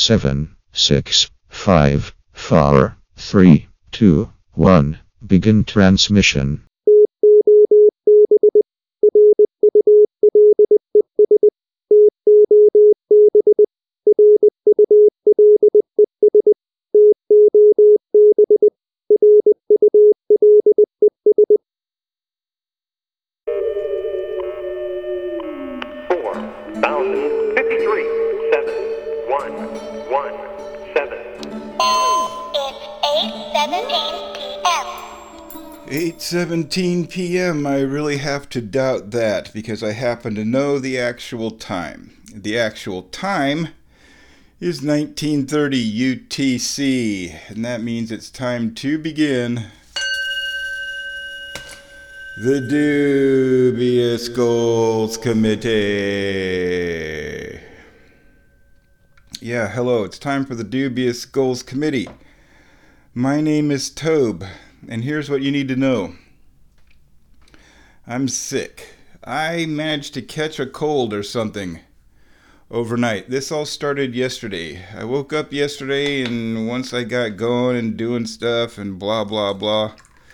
7, 6, 5, 4, 3, 2, 1. Begin transmission. It's 8:17 p.m. I really have to doubt that because I happen to know the actual time. The actual time is 1930 UTC, and that means it's time to begin the Dubious Goals Committee. Yeah, hello, it's time for the Dubious Goals Committee. My name is Tobe, and here's what you need to know. I'm sick. I managed to catch a cold or something overnight. This all started yesterday. I woke up yesterday, and once I got going and doing stuff and blah, blah, blah,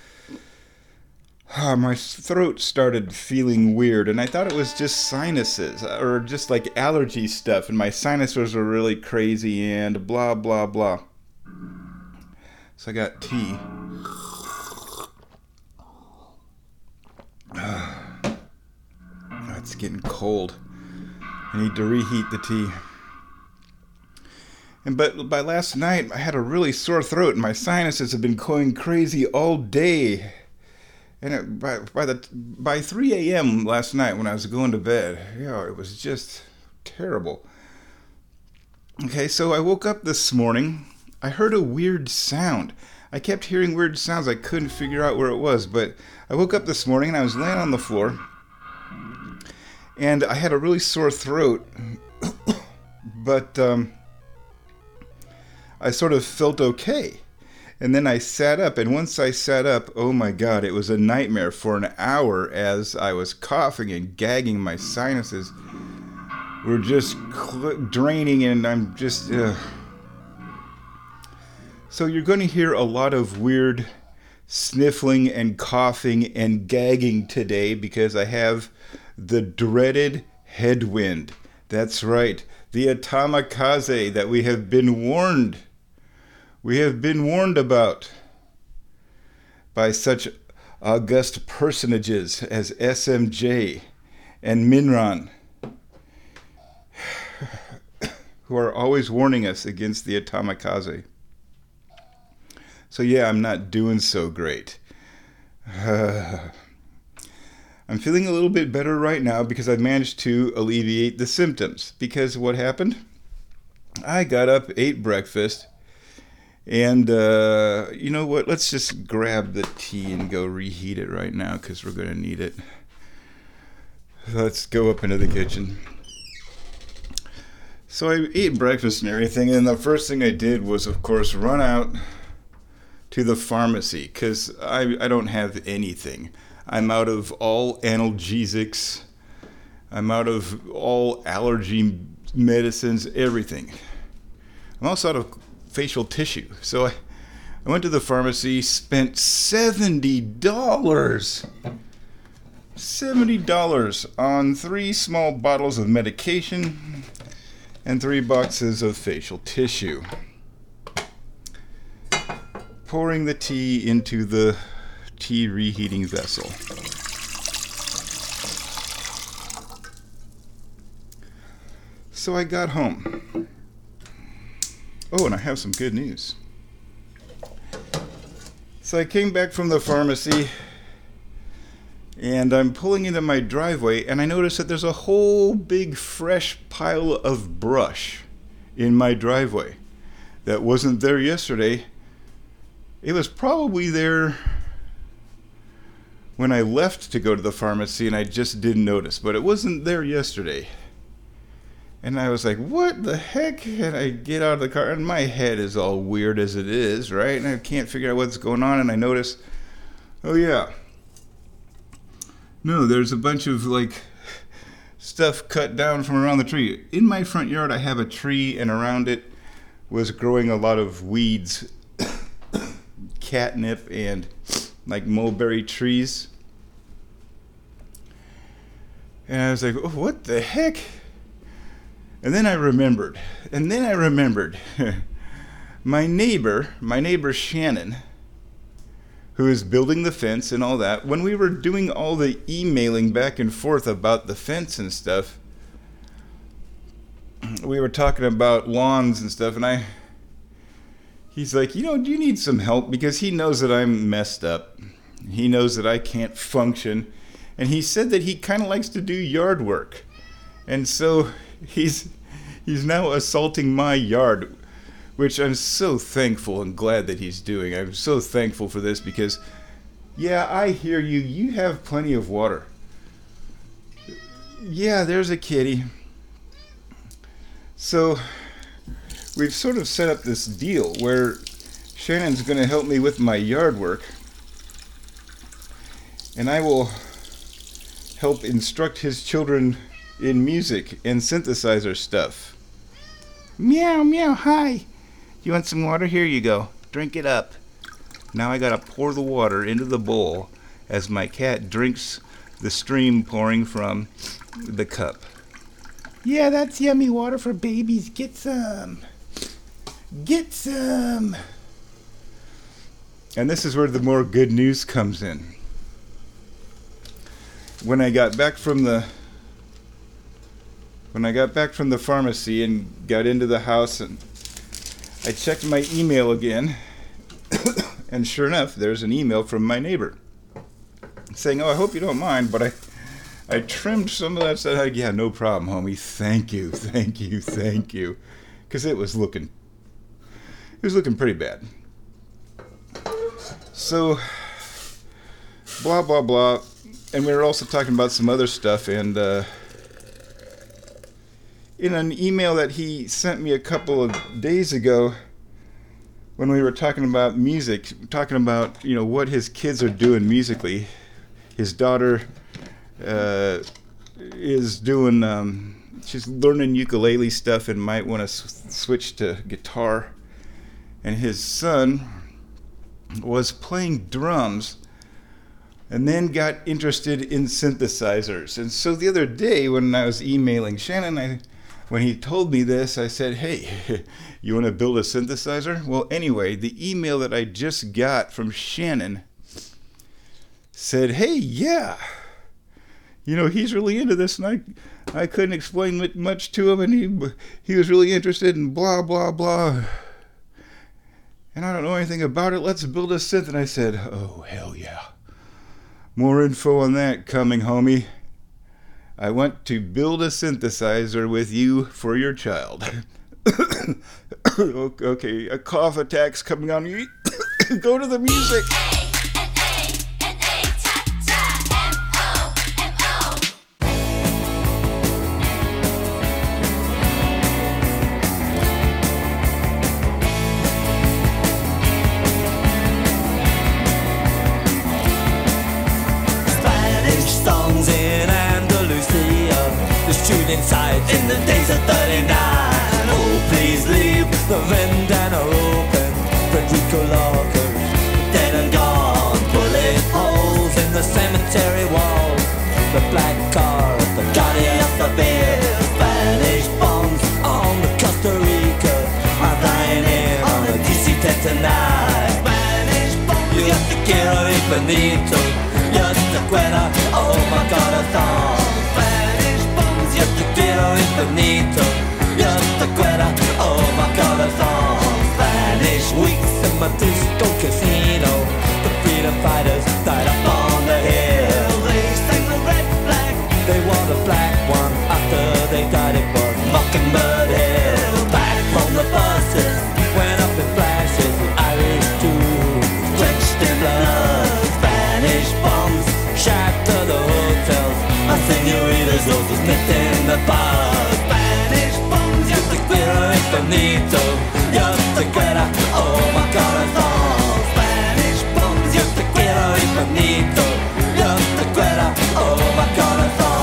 my throat started feeling weird, and I thought it was just sinuses or just like allergy stuff, and my sinuses were really crazy and blah, blah, blah. So I got tea. It's getting cold. I need to reheat the tea. But by last night, I had a really sore throat, and my sinuses have been going crazy all day. And by 3 a.m. last night, when I was going to bed, it was just terrible. Okay, so I woke up this morning. I heard a weird sound. I kept hearing weird sounds. I couldn't figure out where it was, but I woke up this morning and I was laying on the floor, and I had a really sore throat, but I sort of felt okay. And then I sat up, and once I sat up, oh my God, it was a nightmare for an hour as I was coughing and gagging. My sinuses were just draining, and I'm just... So you're going to hear a lot of weird sniffling and coughing and gagging today because I have the dreaded headwind. That's right, the Atomikaze that we have been warned. We have been warned about by such august personages as SMJ and Minran, who are always warning us against the Atomikaze. So yeah, I'm not doing so great. I'm feeling a little bit better right now because I've managed to alleviate the symptoms. Because what happened? I got up, ate breakfast, and you know what? Let's just grab the tea and go reheat it right now because we're going to need it. Let's go up into the kitchen. So I ate breakfast and everything, and the first thing I did was, of course, run out to the pharmacy because I don't have anything. I'm out of all analgesics. I'm out of all allergy medicines, everything. I'm also out of facial tissue. So I went to the pharmacy, spent $70. $70 on 3 small bottles of medication and 3 boxes of facial tissue. Pouring the tea into the tea reheating vessel. So I got home. Oh, and I have some good news. So I came back from the pharmacy, and I'm pulling into my driveway, and I notice that there's a whole big fresh pile of brush in my driveway that wasn't there yesterday. It was probably there when I left to go to the pharmacy, and I just didn't notice, but it wasn't there yesterday. And I was like, what the heck? And I get out of the car, and my head is all weird as it is, right? And I can't figure out what's going on, and I notice, oh yeah, no, there's a bunch of like stuff cut down from around the tree. In my front yard, I have a tree, and around it, was growing a lot of weeds, catnip, and like mulberry trees. And I was like, oh, what the heck? And then I remembered. My neighbor Shannon, who is building the fence and all that, when we were doing all the emailing back and forth about the fence and stuff, we were talking about lawns and stuff, and he's like, do you need some help? Because he knows that I'm messed up. He knows that I can't function. And he said that he kind of likes to do yard work. And so he's now assaulting my yard, which I'm so thankful and glad that he's doing. I'm so thankful for this because, yeah, I hear you. You have plenty of water. Yeah, there's a kitty. So we've sort of set up this deal where Shannon's going to help me with my yard work, and I will help instruct his children in music and synthesizer stuff. Meow, meow, hi. You want some water? Here you go. Drink it up. Now I gotta pour the water into the bowl as my cat drinks the stream pouring from the cup. Yeah, that's yummy water for babies. Get some. Get some. And this is where the more good news comes in. When I got back from the pharmacy and got into the house, and I checked my email again, and sure enough, there's an email from my neighbor saying, "Oh, I hope you don't mind, but I trimmed some of that stuff." Yeah, no problem, homie. Thank you, because it was looking pretty bad. So, blah blah blah. And we were also talking about some other stuff, and in an email that he sent me a couple of days ago, when we were talking about music, talking about, what his kids are doing musically. His daughter is doing, she's learning ukulele stuff and might want to switch to guitar. And his son was playing drums and then got interested in synthesizers. And so the other day when I was emailing Shannon, when he told me this, I said, hey, you want to build a synthesizer? Well, anyway, the email that I just got from Shannon said, hey, yeah, he's really into this, and I couldn't explain much to him, and he was really interested in blah, blah, blah. And I don't know anything about it. Let's build a synth. And I said, oh, hell yeah. More info on that coming, homie. I want to build a synthesizer with you for your child. Okay, a cough attack's coming on you. Go to the music. Inside in the days of 39. Oh, please leave the vendana open. Frederico lockers, dead and gone. Bullet holes in the cemetery wall. The black car, the Guardian of the beer. Spanish bombs on the Costa Rica. I'm flying in on a DC-10 tonight. Spanish bombs, yo te quiero infinito. Yo te quiero, oh my God, a song. Yo te quiero infinito, yo te quiero, oh my corazón. Spanish weeks in my disco casino. The freedom fighters died up on the hill. They sang the red flag, they wore the black one. After they died it was Mockingbird Hill. Back from the buses, went up in flashes. The Irish too, drenched in blood. Spanish bombs shattered the hotels. My senoritas also sniffed in the bar. Spanish bombs, yo te quiero infinito. Yo te quiero, oh my corazón. Spanish bombs, yo te quiero infinito. Yo te quiero, oh my corazón.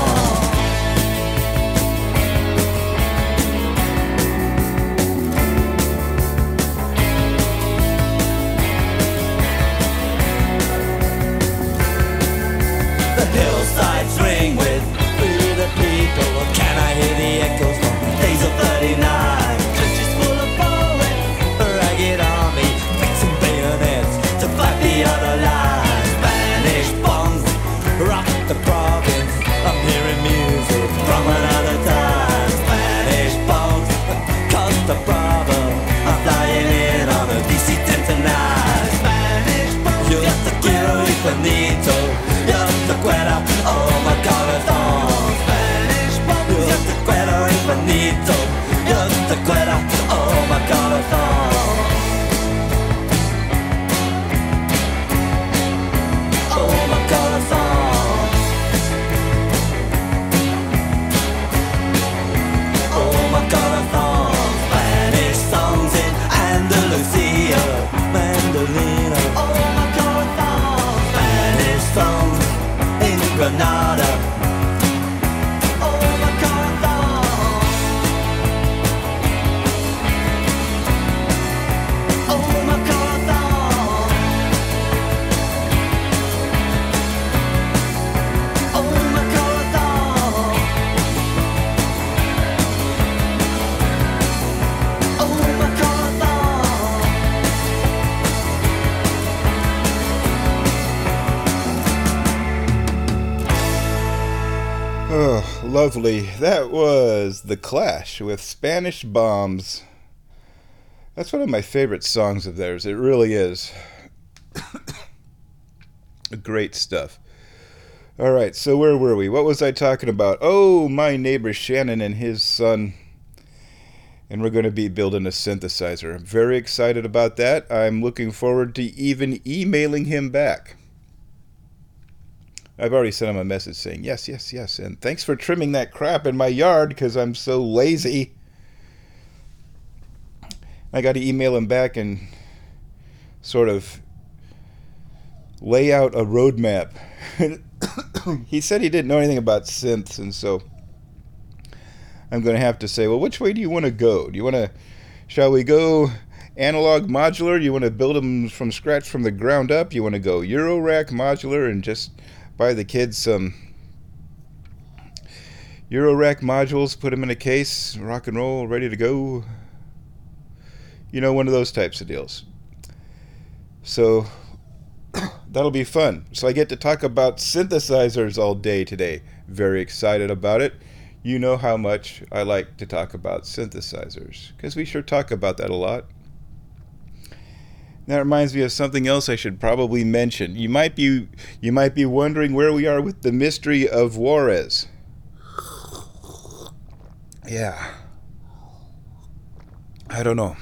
lovely. That was The Clash with Spanish Bombs. That's one of my favorite songs of theirs. It really is. Great stuff. All right, so where were we? What was I talking about? Oh, my neighbor Shannon and his son. And we're going to be building a synthesizer. I'm very excited about that. I'm looking forward to even emailing him back. I've already sent him a message saying, yes, yes, yes, and thanks for trimming that crap in my yard because I'm so lazy. I got to email him back and sort of lay out a roadmap. He said he didn't know anything about synths, and so I'm going to have to say, well, which way do you want to go? Shall we go analog modular? You want to build them from scratch from the ground up? You want to go Eurorack modular and just buy the kids some Eurorack modules, put them in a case, rock and roll, ready to go? You know, one of those types of deals. So that'll be fun. So I get to talk about synthesizers all day today. Very excited about it. You know how much I like to talk about synthesizers, because we sure talk about that a lot. That reminds me of something else I should probably mention. You might be wondering where we are with the mystery of Juarez. Yeah. I don't know.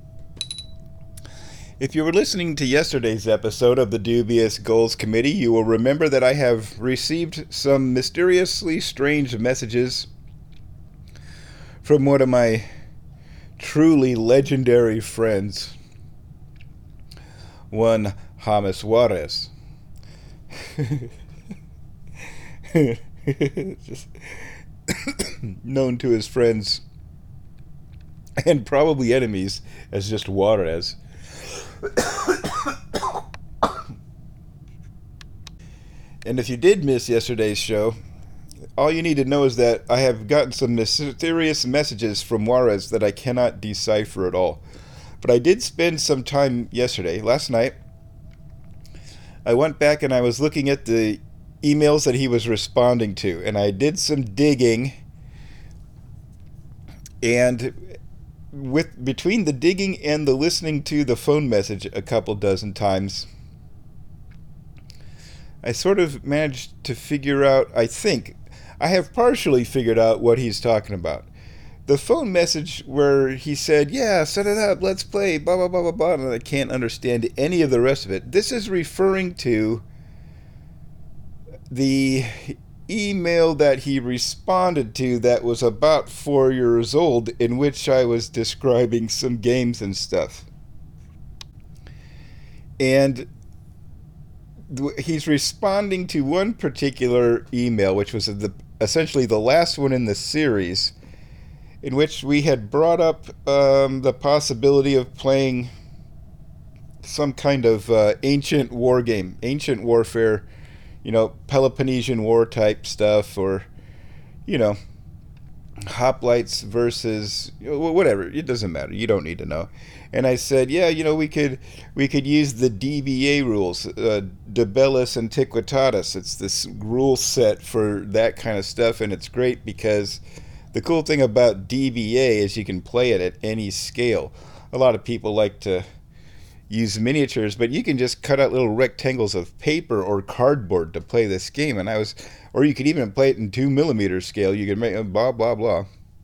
If you were listening to yesterday's episode of the Dubious Goals Committee, you will remember that I have received some mysteriously strange messages from one of my truly legendary friends, one James Juarez. Just known to his friends and probably enemies as just Juarez. And if you did miss yesterday's show, all you need to know is that I have gotten some mysterious messages from Juarez that I cannot decipher at all. But I did spend some time yesterday, last night. I went back and I was looking at the emails that he was responding to, and I did some digging, and between the digging and the listening to the phone message a couple dozen times, I sort of managed to figure out, I think, I have partially figured out what he's talking about. The phone message where he said, yeah, set it up, let's play, blah, blah, blah, blah, blah, and I can't understand any of the rest of it. This is referring to the email that he responded to that was about 4 years old, in which I was describing some games and stuff. And he's responding to one particular email, which was essentially the last one in the series, in which we had brought up the possibility of playing some kind of ancient war game, ancient warfare, Peloponnesian War type stuff, or, hoplites versus, whatever. It doesn't matter. You don't need to know. And I said, yeah, we could use the DBA rules, De Bellis Antiquitatis. It's this rule set for that kind of stuff, and it's great because the cool thing about DBA is you can play it at any scale. A lot of people like to use miniatures, but you can just cut out little rectangles of paper or cardboard to play this game. Or you could even play it in 2mm scale. You can make blah, blah, blah.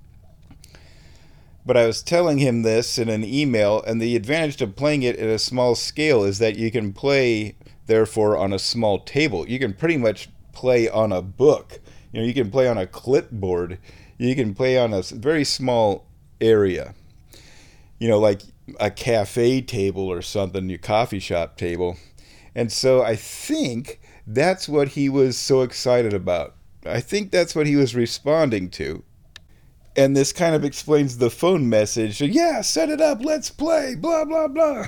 But I was telling him this in an email, and the advantage of playing it at a small scale is that you can play, therefore, on a small table. You can pretty much play on a book. You can play on a clipboard. You can play on a very small area. Like a cafe table or something, your coffee shop table. And so I think that's what he was so excited about. I think that's what he was responding to. And this kind of explains the phone message. Yeah, set it up, let's play, blah, blah, blah.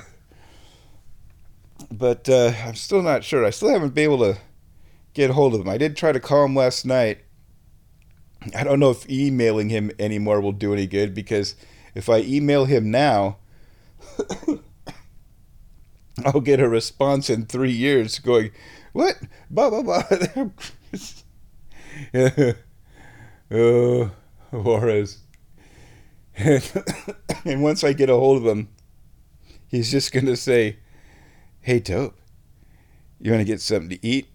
But I'm still not sure. I still haven't been able to get hold of him. I did try to call him last night. I don't know if emailing him anymore will do any good, because if I email him now, I'll get a response in 3 years going, what? Blah, blah, blah. Oh, Juarez. And once I get a hold of him, he's just going to say, "Hey, Dope, you want to get something to eat?"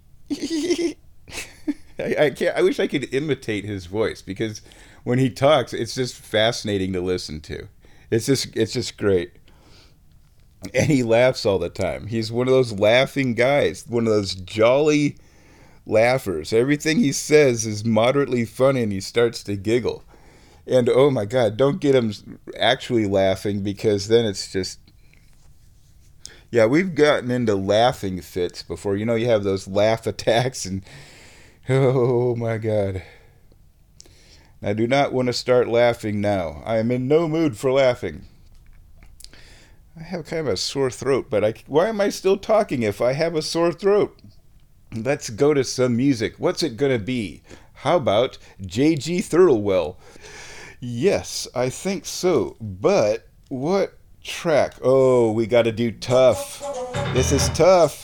I can't. I wish I could imitate his voice, because when he talks, it's just fascinating to listen to. It's just great. And he laughs all the time. He's one of those laughing guys, one of those jolly laughers. Everything he says is moderately funny, and he starts to giggle. And oh my God, don't get him actually laughing, because then it's just. Yeah, we've gotten into laughing fits before. You know, you have those laugh attacks, and oh my God. I do not want to start laughing now. I am in no mood for laughing. I have kind of a sore throat, but why am I still talking if I have a sore throat? Let's go to some music. What's it going to be? How about J.G. Thirlwell? Yes, I think so. But what track? Oh, we got to do Tough. This is Tough.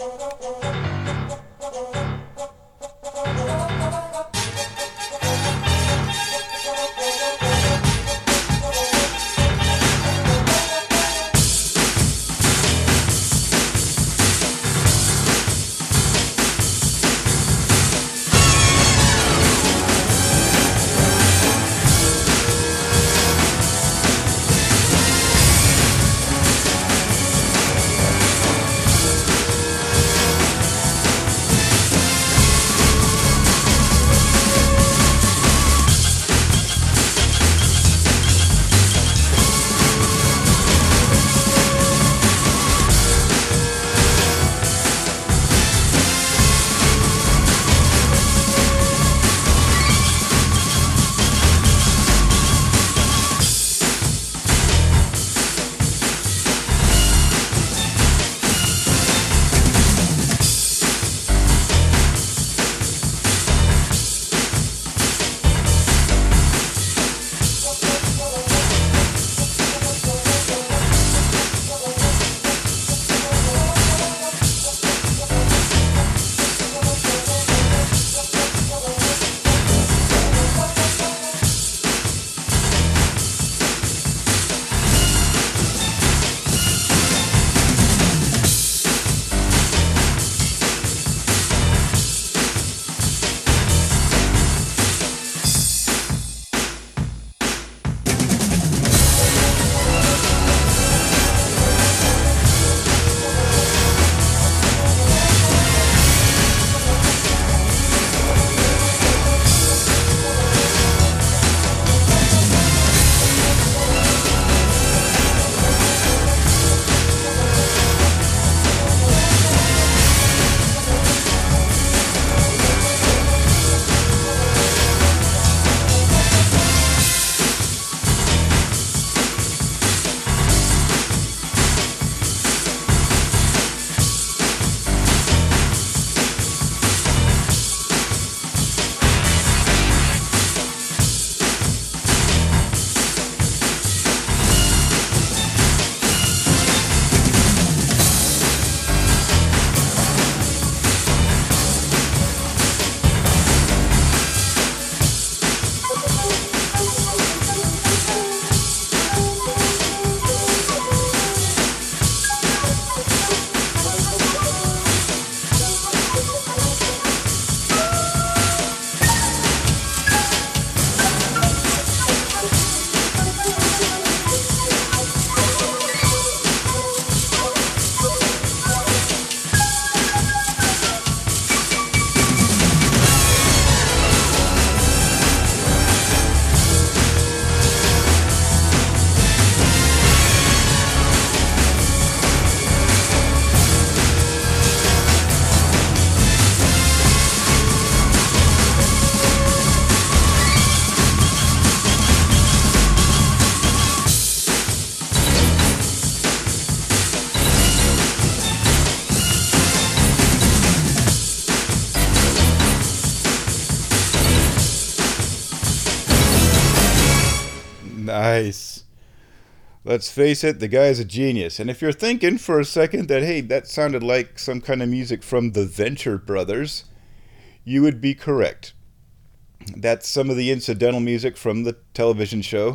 Nice. Let's face it, the guy's a genius. And if you're thinking for a second that, hey, that sounded like some kind of music from the Venture Brothers, you would be correct. That's some of the incidental music from the television show.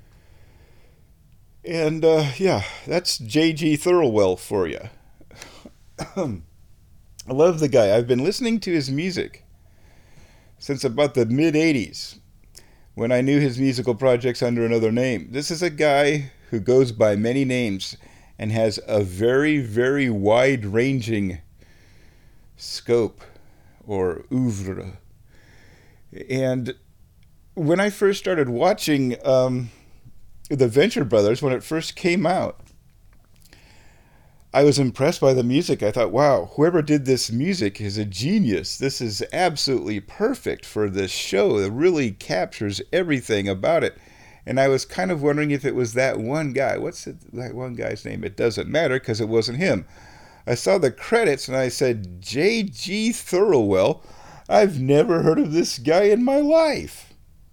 And yeah, that's J.G. Thirlwell for you. I love the guy. I've been listening to his music since about the mid-'80s, when I knew his musical projects under another name. This is a guy who goes by many names and has a very, very wide-ranging scope or oeuvre. And when I first started watching the Venture Brothers, when it first came out, I was impressed by the music. I thought, wow, whoever did this music is a genius. This is absolutely perfect for this show. It really captures everything about it. And I was kind of wondering if it was that one guy. What's that one guy's name? It doesn't matter because it wasn't him. I saw the credits and I said, J.G. Thirlwell. I've never heard of this guy in my life.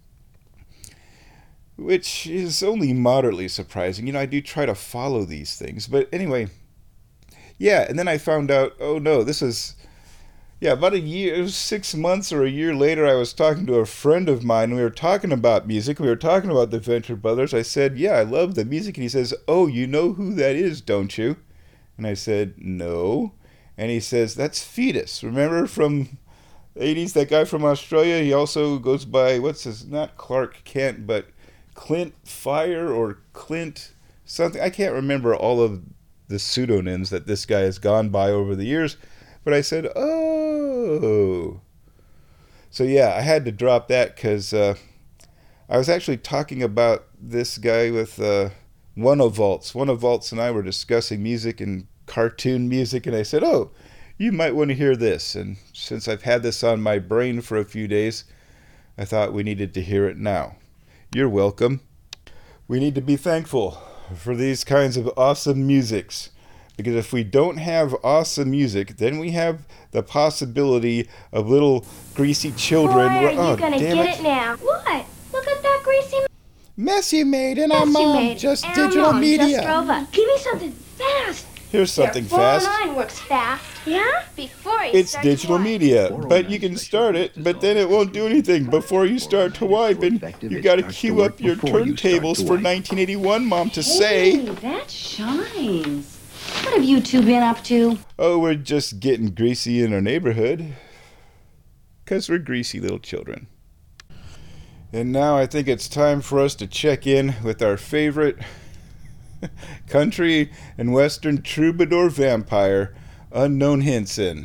Which is only moderately surprising. You know, I do try to follow these things. But anyway, yeah, and then I found out, oh no, this is, yeah, about a year, it was 6 months or a year later, I was talking to a friend of mine. We were talking about music. We were talking about the Venture Brothers. I said, yeah, I love the music. And he says, oh, you know who that is, don't you? And I said, no. And he says, that's Fetus. Remember from the 80s, that guy from Australia? He also goes by, what's his, not Clark Kent, but Clint Fire or Clint something. I can't remember all of the pseudonyms that this guy has gone by over the years. But I said, oh. So yeah, I had to drop that because I was actually talking about this guy with One of Vaults. One of Vaults and I were discussing music and cartoon music, and I said, oh, you might want to hear this. And since I've had this on my brain for a few days, I thought we needed to hear it now. You're welcome. We need to be thankful for these kinds of awesome musics. Because if we don't have awesome music, then we have the possibility of little greasy children. Boy, are you gonna get it now? What? Look at that greasy mess you made, and our mom just digital media. Just drove up. Give me something fast. Here's something fast. 409 works fast. Yeah? Before you It's start digital to wipe. media, but you can start it, but then it won't do anything before you start to wipe, and you gotta queue up your turntables for 1981, Mom, to say. Hey, that shines. What have you two been up to? Oh, we're just getting greasy in our neighborhood. 'Cause we're greasy little children. And now I think it's time for us to check in with our favorite country and western troubadour vampire, Unknown Hinson.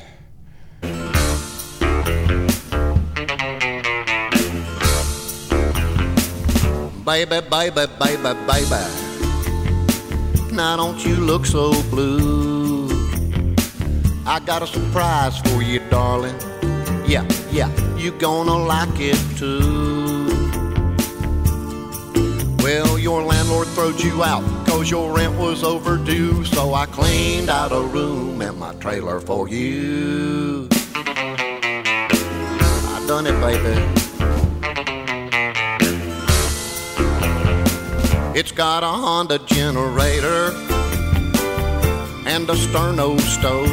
Baby, baby, baby, baby, now don't you look so blue. I got a surprise for you, darling. Yeah, you gonna like it too. Well, your landlord throwed you out 'cause your rent was overdue, so I cleaned out a room in my trailer for you. I done it, baby. It's got a Honda generator and a Sterno stove.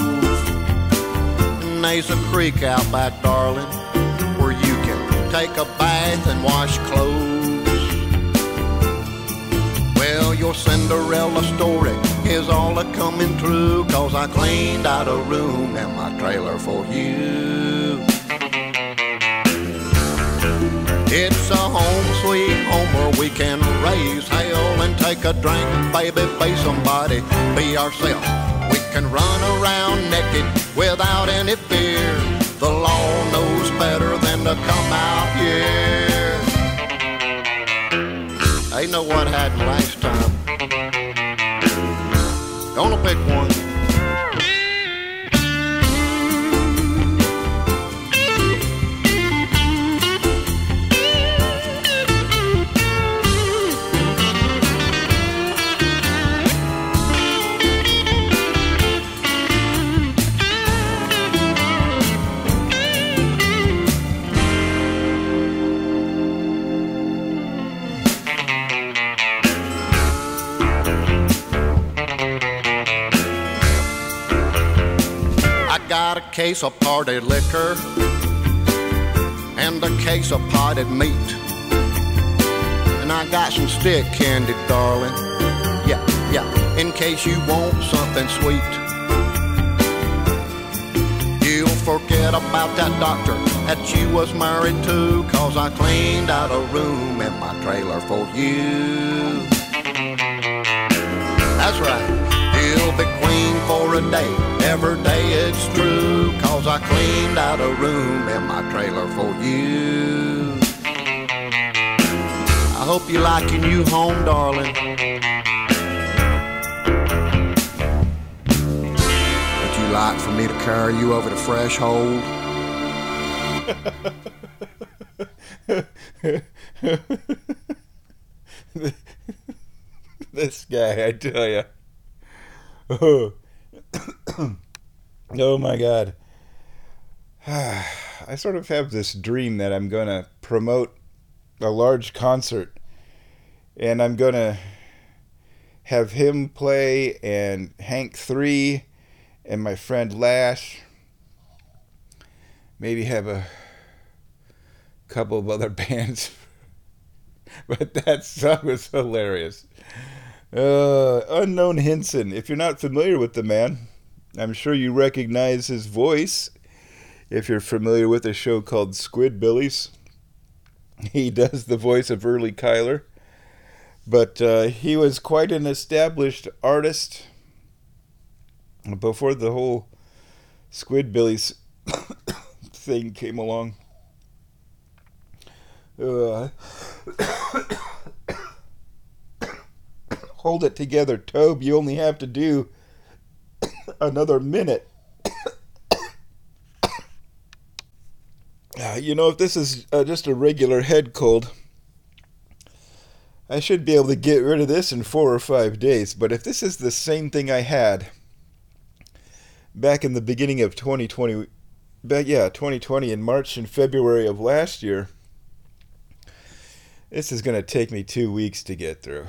And there's a creek out back, darling, where you can take a bath and wash clothes. Well, your Cinderella story is all a-coming true, 'cause I cleaned out a room in my trailer for you. It's a home sweet home where we can raise hell and take a drink, baby, be somebody, be ourselves. We can run around naked without any fear. The law knows better than to come out here. They know what happened last time. Gonna pick one. Got a case of party liquor and a case of potted meat. And I got some stick candy, darling. Yeah, in case you want something sweet. You'll forget about that doctor that you was married to, 'cause I cleaned out a room in my trailer for you. That's right, you'll be queen for a day, every day it's true, 'cause I cleaned out a room in my trailer for you. I hope you like your new home, darling. Would you like for me to carry you over the threshold? This guy, I tell you. Oh, oh my God. I sort of have this dream that I'm going to promote a large concert, and I'm going to have him play, and Hank 3 and my friend Lash. Maybe have a couple of other bands. But that song was hilarious. Unknown Hinson. If you're not familiar with the man, I'm sure you recognize his voice. If you're familiar with a show called Squidbillies, he does the voice of Early Kyler. But he was quite an established artist before the whole Squidbillies thing came along. Hold it together, Tobe. You only have to do another minute. If this is just a regular head cold, I should be able to get rid of this in 4 or 5 days. But if this is the same thing I had back in the beginning of 2020, 2020 in March and February of last year, this is going to take me 2 weeks to get through.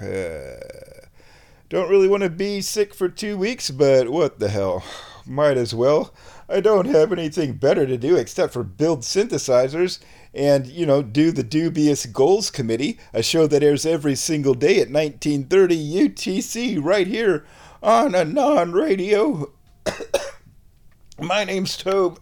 Don't really want to be sick for 2 weeks, but what the hell? Might as well. I don't have anything better to do except for build synthesizers and, do the Dubious Goals Committee, a show that airs every single day at 1930 UTC right here on Anon Radio. My name's Tobe.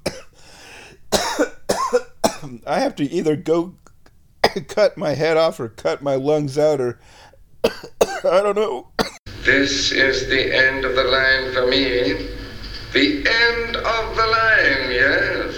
I have to either go cut my head off or cut my lungs out, or I don't know. This is the end of the line for me. The end of the line, yes.